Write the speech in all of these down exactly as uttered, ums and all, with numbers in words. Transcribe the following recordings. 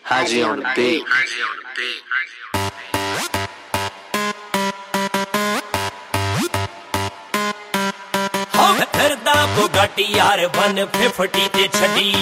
Haji on the beat. फिरदा Bugatti यार one fifty ते छड़ी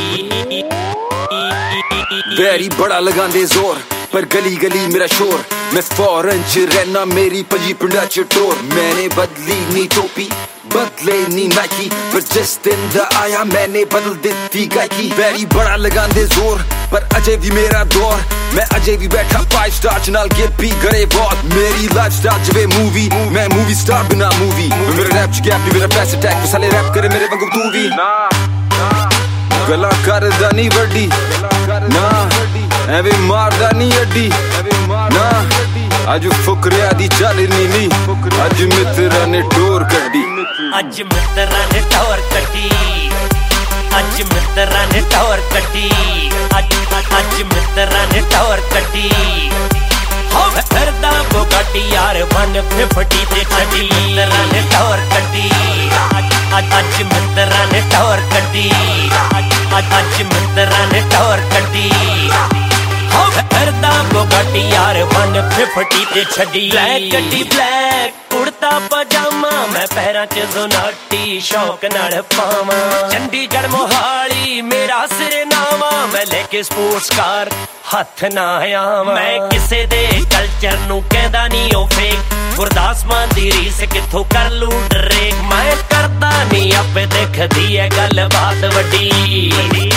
वैरी बड़ा लगांदे जोर पर गली गली मेरा शोर मैं फॉरन च रहना मेरी पजी पिंडा च टोर मैंने बदली नी टोपी बदले नी नाइकी पर जिस दिन दा आया मैंने बदल दी गायकी वैरी बड़ा लगांदे जोर पर अजय भी मेरा दौर मैं अजय भी बैठा फाइव स्टार च नाल गिप भी करे बहुत मेरी लाइफ स्टार जवे मूवी मैं मूवी स्टार बिना मूवी मेरा रैप च गैप मेरा पैसे टैग साले रैप करे मेरे वांगू तू भी गला करदा नी वड्डी ना एवे मारदा नी अड्डी ना अज फुकरिया दी चलनी नी अज मित्रा ने टोर कड्डी अज मित्रा ने टोर कड्डी अज मित्रा ने टोर कड्डी अज अज मित्रा ने टोर कड्डी हो फिरदा बुगाटी यार वन फिफ्टी ते छड़ी मित्रा ने टोर कड्डी अज अज मित्रा ने टोर कड्डी अज अज मित्रा ने टोर कड्डी हो फिरदा बुगाटी यार वन फिफ्टी ते छड़ी ब्लैक कड्डी ब्लैक कुर्ता पजामा मैं पैरां च जोनाटी शौक नाल पावां चंडीगढ़ मोहाली मेरा सिरे नावा मैं लेके स्पोर्ट्स कार हथ ना आवां मैं किसे दे कल्चर नू कहंदा नी ओ फेक गुरदास मान दी रीस किथों कर लूं डरे मैं करदा नी आपे देखदी है गल बात वड्डी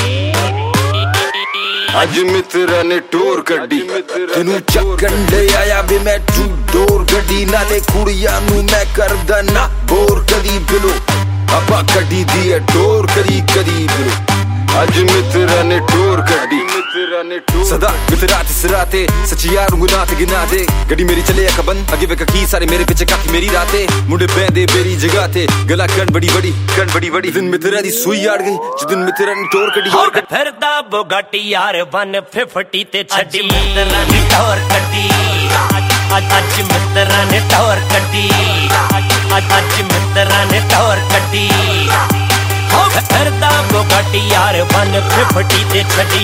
अज मित्रा ने टोर कड्डी तेनू चक्कन ले आया वे मैं टू डोर गड्डी नाले कुड़ियां नू मैं करदा ना बोर कदी बिलो अपा कड्डी दी है टोर कदी कदी बिलो अज मित्रा ने टोर कड्डी सदा मित्रा ते सराते सच्ची यार गुनाह ते गिना दे गड्डी मेरी चले कबन अगे वे की सारे मेरे पीछे काकी मेरी राते मुंडे बैंदे मेरी जगह ते गला कन बड़ी बड़ी कन बड़ी बड़ी दिन मित्रा दी सुई आड़ गई जिस दिन मित्रा ने टोर कड्डी और फिरदा बुगाटी यार वन फिफ्टी ते छड़ी मित्रा ने टोर कड्डी अज अज मित्रा ने टोर कड्डी अज अज मित्रा ने टोर कड्डी हो फिरदा बुगाटी यार वन फिफ्टी ते छड़ी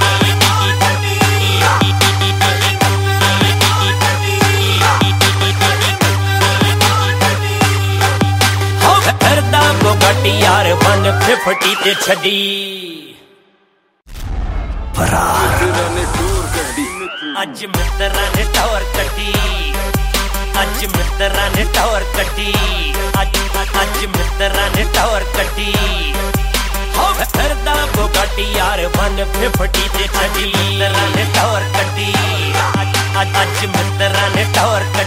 हो फिरदा बुगाटी यार वन फिफ्टी ते छड़ी अज मित्रा ने टोर कड्डी अज मित्रा ने टोर कड्डी अज अज मित्रा ने टोर कड्डी हो फिरदा बुगाटी यार वन फिफ्टी ते छड़ी मित्रा ने टोर कड्डी अज अज मित्रा ने टोर